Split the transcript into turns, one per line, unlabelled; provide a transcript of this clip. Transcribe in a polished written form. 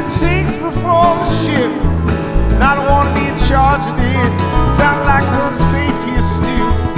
sinks before the ship, and I don't want to be in charge of this. Sounds like it's unsafe here still.